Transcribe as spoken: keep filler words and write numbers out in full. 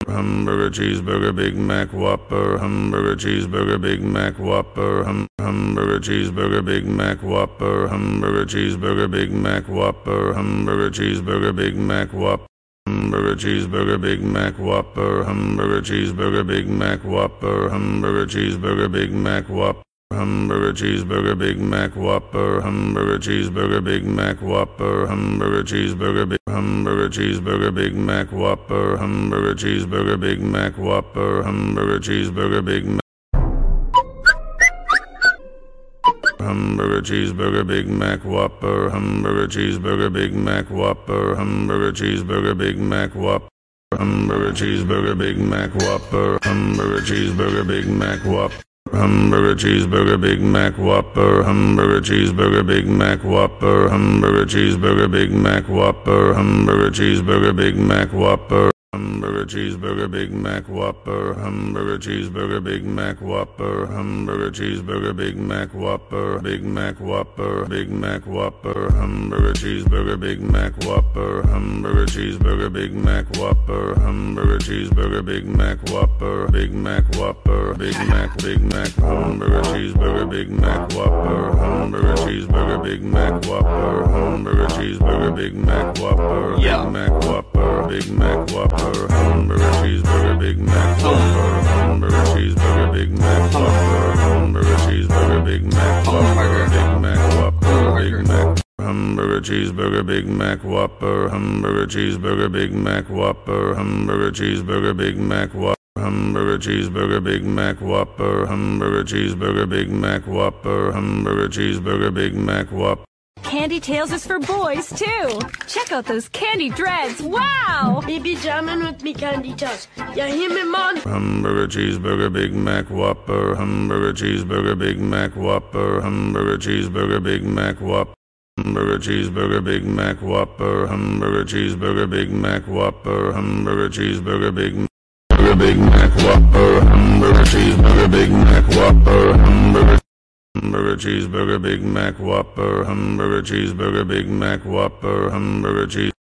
Hamburger cheeseburger Big Mac Whopper. Hamburger cheeseburger Big Mac Whopper. Hum Hamburger cheeseburger Big Mac Whopper. Hamburger cheeseburger Big Mac Whopper. Hamburger cheeseburger Big Mac Whopper. Hamburger cheeseburger Big Mac Whopper. Hamburger cheeseburger Big Mac Whopper. Hamburger cheeseburger Big Mac Whopper. Hamburger cheeseburger Big Mac Whopper. Hamburger cheeseburger Big Mac Whopper. Hamburger cheeseburger Big Hamburger cheeseburger Big Mac Whopper. Hamburger cheeseburger Big Mac Whopper. Hamburger cheeseburger Big Mac Hamburger cheeseburger Big Mac Whopper. Hamburger cheeseburger Big Mac Whopper. Hamburger cheeseburger Big Mac Whopper. Hamburger cheeseburger Big Mac Whopper. Hamburger cheeseburger Big Mac Whopper. Hamburger cheeseburger Big Mac Whopper. Hamburger cheeseburger Big Mac Whopper. Hamburger cheeseburger Big Mac Whopper. Hamburger cheeseburger Big Mac Whopper. Hamburger cheeseburger Big Mac Whopper. Hamburger cheeseburger Big Mac Whopper. Hamburger cheeseburger Big Mac Whopper. Big Mac Whopper. Big Mac Whopper. Hamburger cheeseburger Big Mac Whopper. Hamburger cheeseburger Big Mac Whopper. Hamburger cheeseburger Big Mac Whopper. Big Mac Whopper. Big Mac Big Mac Hamburger cheeseburger Big Mac Whopper. Hamburger cheeseburger Big Mac Whopper. Hamburger cheeseburger Big Mac Whopper. Big Mac Whopper. Big Mac Whopper. Hamburger cheeseburger Big Mac Whopper. Hamburger cheeseburger Big Mac Whopper. Hamburger cheeseburger Big Mac Whopper. Big Mac Whopper. Big Mac Hamburger cheeseburger Big Mac Whopper. Hamburger cheeseburger Big Mac Whopper. Hamburger cheeseburger Big Mac Whopper. Hamburger cheeseburger Big Mac Whopper. Hamburger cheeseburger Big Mac Whopper. Hamburger cheeseburger Big Mac Whopper. Candy Tails is for boys, too. Check out those candy dreads. Wow! Baby jamming with me candy tails. You hear me, man? Hamburger cheeseburger Big Mac Whopper. Hamburger cheeseburger Big Mac Whopper. Hamburger cheeseburger Big Mac Whopper. Hamburger cheeseburger Big Mac Whopper. Hamburger cheeseburger Big Mac Whopper. Hamburger cheeseburger Big Mac Big Mac Whopper. Hamburger cheeseburger Big Mac Whopper. Hamburger Hamburger cheeseburger Big Mac Whopper. Hamburger cheeseburger Big Mac Whopper. Hamburger cheese